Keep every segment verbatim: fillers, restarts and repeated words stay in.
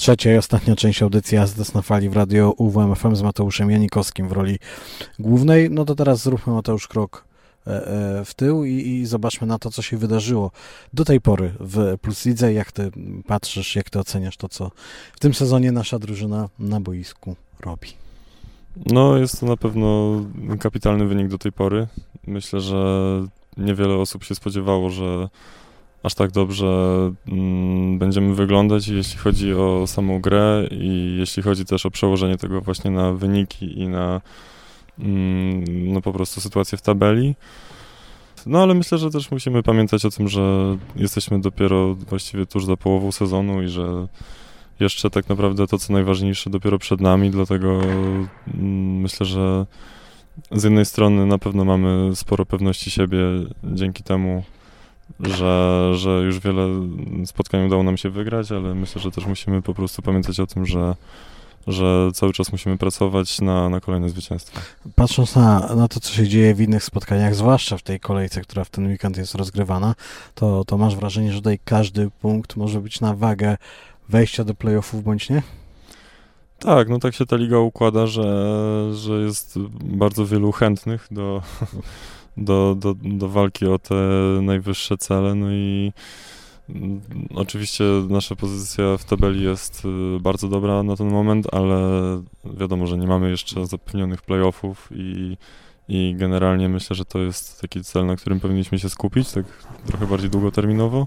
Trzecia i ostatnia część audycji Jazda na fali w radio U W M F M z Mateuszem Janikowskim w roli głównej. No to teraz zróbmy, Mateusz, krok w tył i, i zobaczmy na to, co się wydarzyło do tej pory w Plus Lidze. Jak ty patrzysz, jak ty oceniasz to, co w tym sezonie nasza drużyna na boisku robi? No, jest to na pewno kapitalny wynik do tej pory. Myślę, że niewiele osób się spodziewało, że aż tak dobrze mm, będziemy wyglądać, jeśli chodzi o samą grę i jeśli chodzi też o przełożenie tego właśnie na wyniki i na mm, no po prostu sytuację w tabeli. No ale myślę, że też musimy pamiętać o tym, że jesteśmy dopiero właściwie tuż za połową sezonu i że jeszcze tak naprawdę to, co najważniejsze, dopiero przed nami, dlatego mm, myślę, że z jednej strony na pewno mamy sporo pewności siebie dzięki temu, że, że już wiele spotkań udało nam się wygrać, ale myślę, że też musimy po prostu pamiętać o tym, że, że cały czas musimy pracować na, na kolejne zwycięstwa. Patrząc na, na to, co się dzieje w innych spotkaniach, zwłaszcza w tej kolejce, która w ten weekend jest rozgrywana, to, to masz wrażenie, że tutaj każdy punkt może być na wagę wejścia do play-offów, bądź nie? Tak, no tak się ta liga układa, że, że jest bardzo wielu chętnych do... Do, do, do walki o te najwyższe cele, no i mm, oczywiście nasza pozycja w tabeli jest y, bardzo dobra na ten moment, ale wiadomo, że nie mamy jeszcze zapewnionych playoffów i, i generalnie myślę, że to jest taki cel, na którym powinniśmy się skupić, tak trochę bardziej długoterminowo,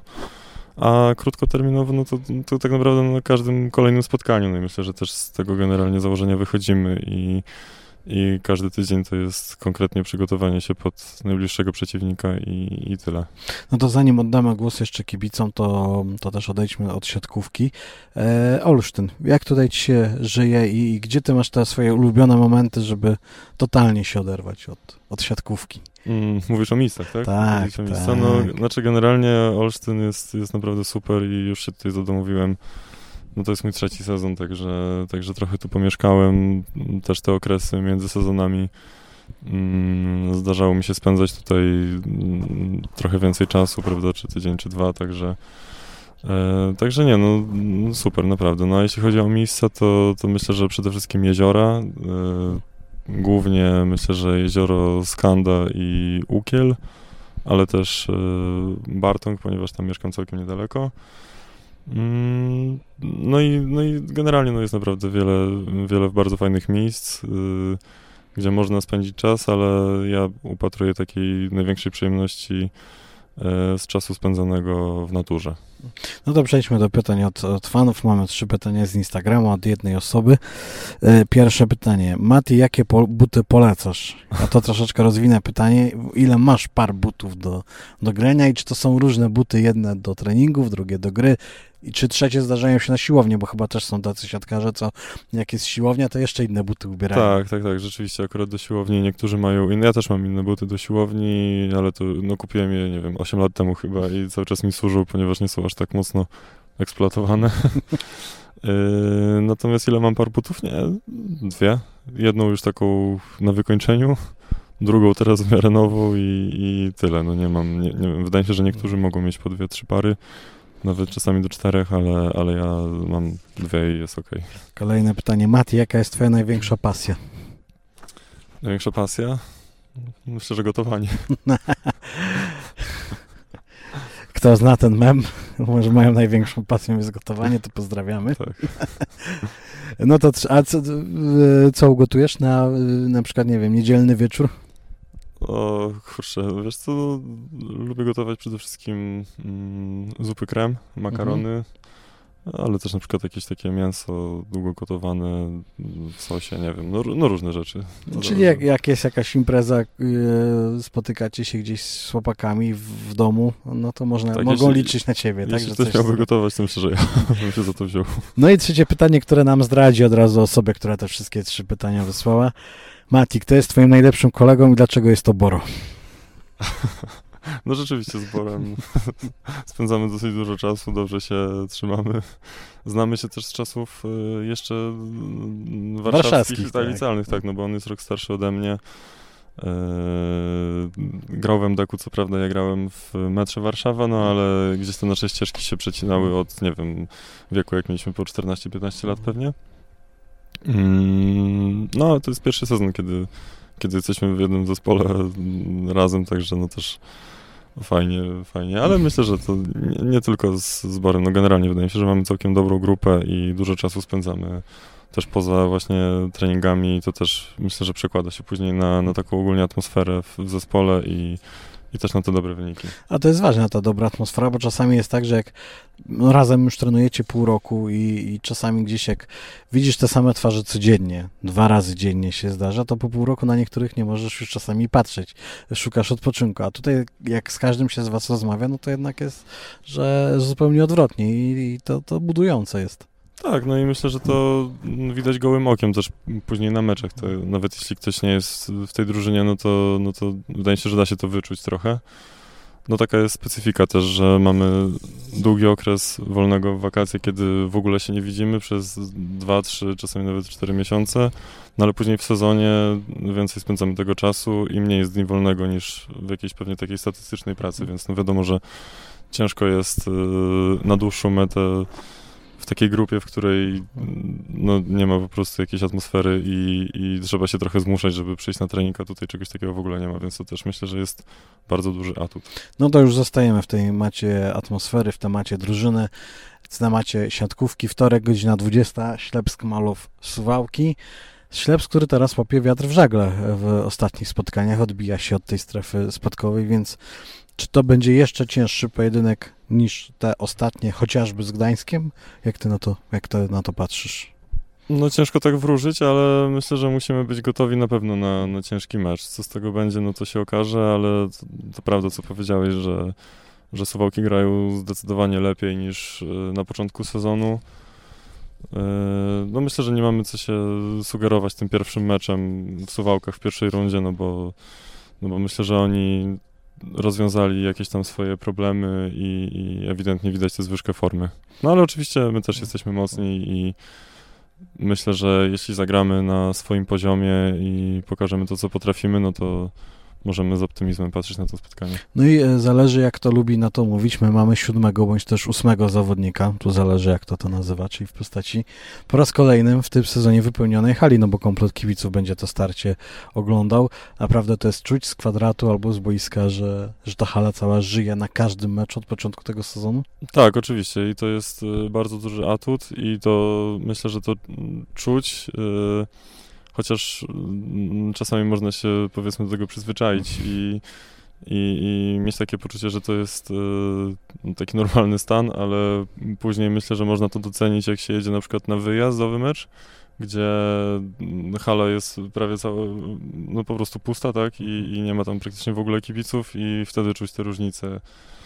a krótkoterminowo, no to, to tak naprawdę na każdym kolejnym spotkaniu, no i myślę, że też z tego generalnie założenia wychodzimy i I każdy tydzień to jest konkretnie przygotowanie się pod najbliższego przeciwnika i, i tyle. No to zanim oddamy głos jeszcze kibicom, to, to też odejdźmy od siatkówki. E, Olsztyn, jak tutaj ci się żyje i, i gdzie ty masz te swoje ulubione momenty, żeby totalnie się oderwać od, od siatkówki? Mm, mówisz o miejscach, tak? Tak, o miejsca. tak. No, znaczy generalnie Olsztyn jest, jest naprawdę super i już się tutaj zadomowiłem. No to jest mój trzeci sezon, także, także trochę tu pomieszkałem, też te okresy między sezonami. Mm, zdarzało mi się spędzać tutaj mm, trochę więcej czasu, prawda, czy tydzień, czy dwa, także e, także nie, no super, naprawdę. No a jeśli chodzi o miejsca, to, to myślę, że przede wszystkim jeziora, e, głównie myślę, że jezioro Skanda i Ukiel, ale też e, Bartąg, ponieważ tam mieszkam całkiem niedaleko. No i, no i generalnie no jest naprawdę wiele, wiele bardzo fajnych miejsc, yy, gdzie można spędzić czas, ale ja upatruję takiej największej przyjemności yy, z czasu spędzonego w naturze. No to przejdźmy do pytań od, od fanów. Mamy trzy pytania z Instagrama od jednej osoby. Yy, pierwsze pytanie. Mati, jakie po, buty polecasz? A to troszeczkę rozwinę pytanie. Ile masz par butów do, do grania i czy to są różne buty, jedne do treningów, drugie do gry? I czy trzecie zdarzają się na siłowni, bo chyba też są tacy siatkarze, co jak jest siłownia, to jeszcze inne buty ubierają. Tak, tak, tak, rzeczywiście, akurat do siłowni niektórzy mają inne, ja też mam inne buty do siłowni, ale to, no kupiłem je, nie wiem, osiem lat temu chyba i cały czas mi służą, ponieważ nie są aż tak mocno eksploatowane. yy, natomiast ile mam par butów? Nie, dwie. Jedną już taką na wykończeniu, drugą teraz w miarę nową i, i tyle, no nie mam, nie, nie wiem, wydaje mi się, że niektórzy mogą mieć po dwie, trzy pary. Nawet czasami do czterech, ale, ale ja mam dwie i jest okej. Okay. Kolejne pytanie. Mati, jaka jest twoja największa pasja? Największa pasja? Myślę, że gotowanie. Kto zna ten mem, może mają największą pasją jest gotowanie, to pozdrawiamy. Tak. No to, a co, co ugotujesz na, na przykład, nie wiem, niedzielny wieczór? O kurczę, wiesz co, lubię gotować przede wszystkim mm, zupy krem, makarony, mhm. ale też na przykład jakieś takie mięso długo gotowane w sosie, nie wiem, no, no różne rzeczy. Czyli jak, jak jest jakaś impreza, yy, spotykacie się gdzieś z chłopakami w, w domu, no to można, tak, mogą jeśli, liczyć na ciebie. Jeśli tak, że ktoś coś miałby gotować, to myślę, że ja bym się za to wziął. No i trzecie pytanie, które nam zdradzi od razu osobę, która te wszystkie trzy pytania wysłała. Mati, kto jest twoim najlepszym kolegą i dlaczego jest to Boro? No rzeczywiście z Borem spędzamy dosyć dużo czasu, dobrze się trzymamy. Znamy się też z czasów jeszcze warszawskich, warszawskich tak, licealnych, tak, no bo on jest rok starszy ode mnie. Grał w em deku, co prawda ja grałem w metrze Warszawa, no ale gdzieś te nasze ścieżki się przecinały od, nie wiem, wieku jak mieliśmy po czternaście piętnaście lat pewnie. No, to jest pierwszy sezon, kiedy, kiedy jesteśmy w jednym zespole razem, także no też fajnie, fajnie, ale myślę, że to nie, nie tylko z, z Borem, no generalnie wydaje mi się, że mamy całkiem dobrą grupę i dużo czasu spędzamy też poza właśnie treningami, to też myślę, że przekłada się później na, na taką ogólnie atmosferę w, w zespole i, i też na te dobre wyniki. A to jest ważna ta dobra atmosfera, bo czasami jest tak, że jak no, razem już trenujecie pół roku i, i czasami gdzieś jak widzisz te same twarze codziennie, dwa razy dziennie się zdarza, to po pół roku na niektórych nie możesz już czasami patrzeć, szukasz odpoczynku, a tutaj jak z każdym się z was rozmawia, no to jednak jest, że zupełnie odwrotnie i, i to, to budujące jest. Tak, no i myślę, że to widać gołym okiem też później na meczach. To nawet jeśli ktoś nie jest w tej drużynie, no to, no to wydaje mi się, że da się to wyczuć trochę. No taka jest specyfika też, że mamy długi okres wolnego w wakacje, kiedy w ogóle się nie widzimy przez dwa, trzy, czasami nawet cztery miesiące, no ale później w sezonie więcej spędzamy tego czasu i mniej jest dni wolnego niż w jakiejś pewnie takiej statystycznej pracy, więc no wiadomo, że ciężko jest na dłuższą metę w takiej grupie, w której no, nie ma po prostu jakiejś atmosfery i, i trzeba się trochę zmuszać, żeby przyjść na trening, a tutaj czegoś takiego w ogóle nie ma, więc to też myślę, że jest bardzo duży atut. No to już zostajemy w tej temacie atmosfery, w temacie drużyny, w temacie siatkówki. Wtorek, godzina dwudziesta, Ślepsk Malów Suwałki. Ślepsk, który teraz łapie wiatr w żagle w ostatnich spotkaniach, odbija się od tej strefy spadkowej, więc czy to będzie jeszcze cięższy pojedynek niż te ostatnie, chociażby z Gdańskiem? Jak ty na to, jak ty na to patrzysz? No ciężko tak wróżyć, ale myślę, że musimy być gotowi na pewno na, na ciężki mecz. Co z tego będzie, no to się okaże, ale to, to prawda, co powiedziałeś, że, że Suwałki grają zdecydowanie lepiej niż na początku sezonu. No myślę, że nie mamy co się sugerować tym pierwszym meczem w Suwałkach w pierwszej rundzie, no bo, no bo myślę, że oni rozwiązali jakieś tam swoje problemy i, i ewidentnie widać tę zwyżkę formy. No ale oczywiście my też jesteśmy mocni i myślę, że jeśli zagramy na swoim poziomie i pokażemy to, co potrafimy, no to możemy z optymizmem patrzeć na to spotkanie. No i zależy, jak to lubi na to mówić. My mamy siódmego bądź też ósmego zawodnika. Tu zależy, jak to to nazywa, czyli w postaci po raz kolejnym w tym sezonie wypełnionej hali, no bo komplet kibiców będzie to starcie oglądał. Naprawdę to jest czuć z kwadratu albo z boiska, że, że ta hala cała żyje na każdym meczu od początku tego sezonu? Tak, oczywiście i to jest bardzo duży atut i to myślę, że to czuć. Yy... Chociaż czasami można się, powiedzmy, do tego przyzwyczaić i, i, i mieć takie poczucie, że to jest y, taki normalny stan, ale później myślę, że można to docenić, jak się jedzie na przykład na wyjazdowy mecz, gdzie hala jest prawie cała, no po prostu pusta, tak, i, i nie ma tam praktycznie w ogóle kibiców i wtedy czuć te różnice.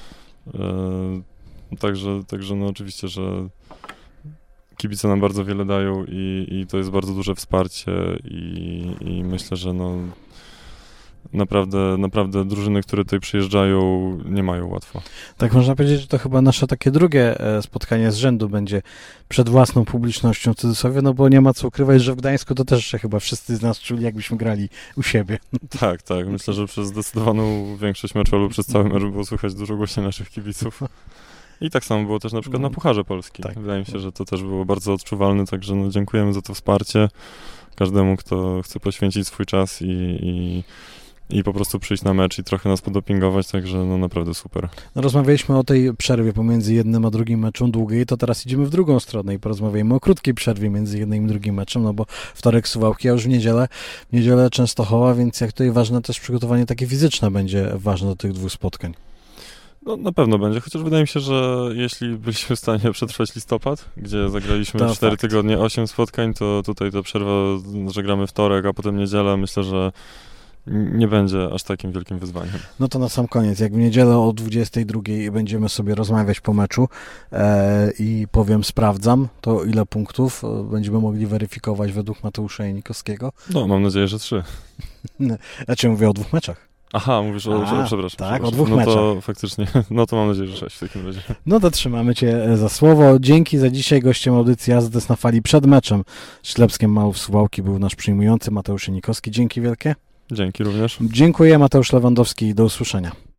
Y, także, także no oczywiście, że kibice nam bardzo wiele dają i, i to jest bardzo duże wsparcie i, i myślę, że no naprawdę, naprawdę drużyny, które tutaj przyjeżdżają, nie mają łatwo. Tak można powiedzieć, że to chyba nasze takie drugie spotkanie z rzędu będzie przed własną publicznością w cudzysłowie, no bo nie ma co ukrywać, że w Gdańsku to też się chyba wszyscy z nas czuli, jakbyśmy grali u siebie. Tak, tak. Myślę, że przez zdecydowaną większość meczu albo przez cały mecz było słychać dużo głośniej naszych kibiców. I tak samo było też na przykład na Pucharze Polski. Tak. Wydaje mi się, że to też było bardzo odczuwalne, także no, dziękujemy za to wsparcie każdemu, kto chce poświęcić swój czas i, i, i po prostu przyjść na mecz i trochę nas podopingować, także no naprawdę super. No, rozmawialiśmy o tej przerwie pomiędzy jednym a drugim meczem długiej, to teraz idziemy w drugą stronę i porozmawiamy o krótkiej przerwie między jednym i drugim meczem, no bo wtorek Suwałki, a już w niedzielę, w niedzielę Częstochowa, więc jak tutaj ważne też przygotowanie takie fizyczne będzie ważne do tych dwóch spotkań. No na pewno będzie, chociaż wydaje mi się, że jeśli byliśmy w stanie przetrwać listopad, gdzie zagraliśmy to cztery fakt. tygodnie, osiem spotkań, to tutaj ta przerwa, że gramy wtorek, a potem niedziela, myślę, że nie będzie aż takim wielkim wyzwaniem. No to na sam koniec, jak w niedzielę o dwudziestej drugiej będziemy sobie rozmawiać po meczu e, i powiem sprawdzam, to ile punktów będziemy mogli weryfikować według Mateusza Janikowskiego. No, mam nadzieję, że trzy. Znaczy mówię o dwóch meczach. Aha, mówisz o, A, przepraszam. Tak, przepraszam. o dwóch no meczach. To faktycznie, no to mam nadzieję, że sześć w takim razie. No to trzymamy Cię za słowo. Dzięki za dzisiaj. Gościem audycji Azdes na fali przed meczem z Ślepskiem Malów Suwałki był nasz przyjmujący Mateusz Janikowski. Dzięki wielkie. Dzięki również. Dziękuję, Mateusz Lewandowski, do usłyszenia.